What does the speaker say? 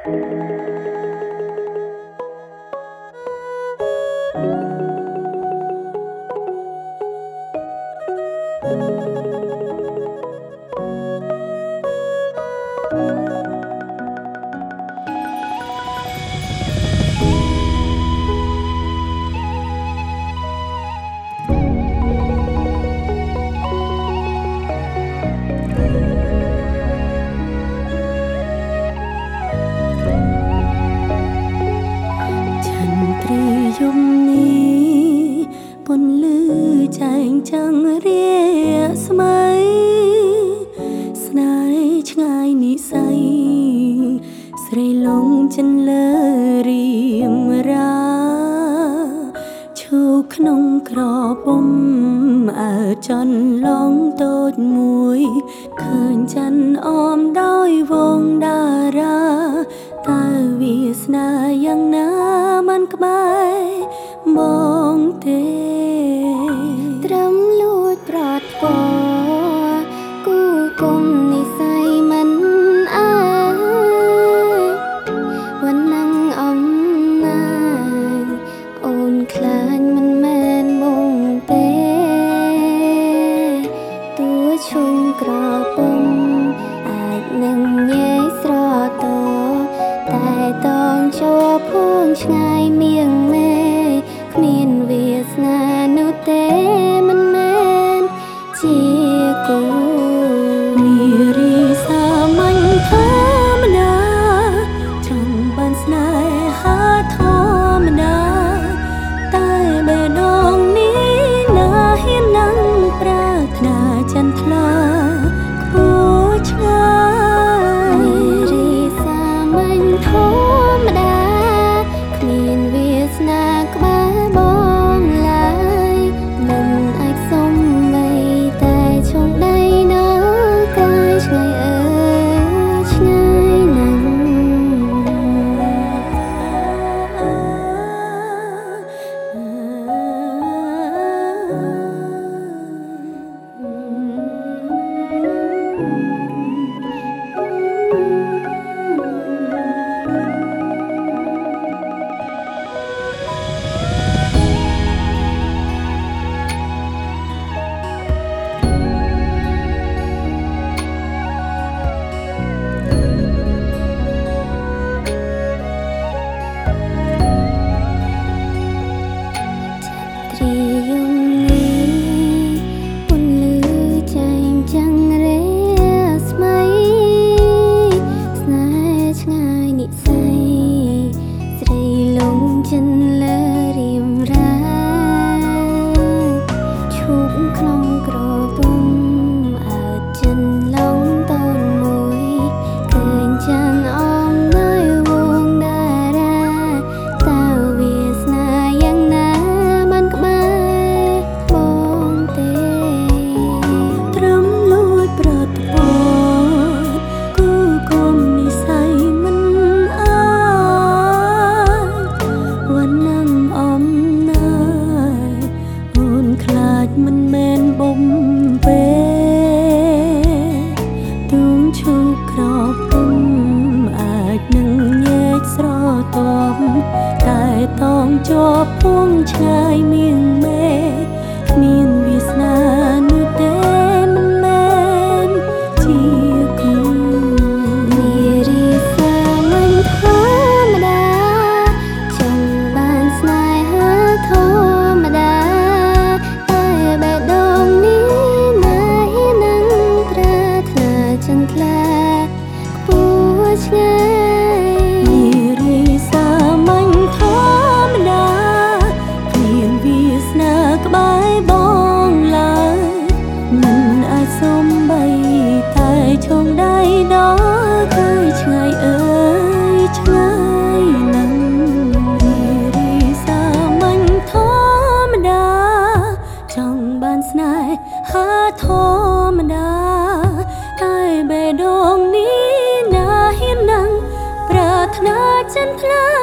យមនេះពន្លឺចែងចាំងរាស្មៃស្នេហ៍ឆ្ងាយនិស័យស្រីលងចិនលើរៀមរាឈូក្នុងក្រពុំអើចន្លងតូចមួយឃើញច័ន្ទអមដោយវងតារាតើវាស្នាយ៉ាងណាមិនក្បែរបងទេត្រឹមលួចប្រត់ពណ៌គូគុំនិស័យមិនអើวันนั่งអំណាយអូនខ្លាចមិនមែនមកទេទួឈុំក្រពុំអាចនឹងញែកស្រទតែតងជាប់ភួងឆ្ងាយមៀងមេគ្មានវាសនានោះទេមិនមែនជាគូនារីសាមញ្ញធម្មតាចង់បានស្នេហាធម្មតាតែបេះដូងនេះណាហ៊ាននឹងប្រាថ្នាចន្ទថ្លាខ្ពស់ឆ្ងាយនារីសាមញ្ញធម្មតាគ្មានវាសនាក្បែរបងឡើយមិនអាចសុំបីតែឈងដៃនៅកាយឆ្ងាយអើយឆ្ងាយណាស់ក្នុងក្រពុំអើចិនឡងតូនមួយឃើញចាំងអមដោយវងតារាតើវាសនាយ៉ាងណាមិនក្បែរបងទេត្រឹមលួចប្រត់ពណ៌គូគុំនិស័យមិនអើวันนั่งអំណាយអូនខ្លាចមិនមែនបំពេទូងឈូក្រពុំអាចនឹងញែកស្រទាប់តែតងជាប់ភួងឆ្ងាយមៀងមេគ្មានវាសនានោះទេមិនមែនជាគូនារីសាមញ្ញធម្មតាចង់បានស្នេហាធម្មតាតែបេះដូងនេះណាហ៊ាននឹងប្រាថ្នាចន្ទថ្លាខ្ពស់ឆ្ងាយនារីសាមញ្ញធម្មតាគ្មានវាសនាក្បែរបងឡើយមិនអាចសុំបីតែឈងដៃដល់ឃើញឆ្ងាយអើយឆ្ងាយណាស់នារីសាមញ្ញធម្មតាចង់បានស្នេហាធម្មតាតែបេះដូងនេះណាហ៊ាននឹងប្រាថ្នាចន្ទថ្លា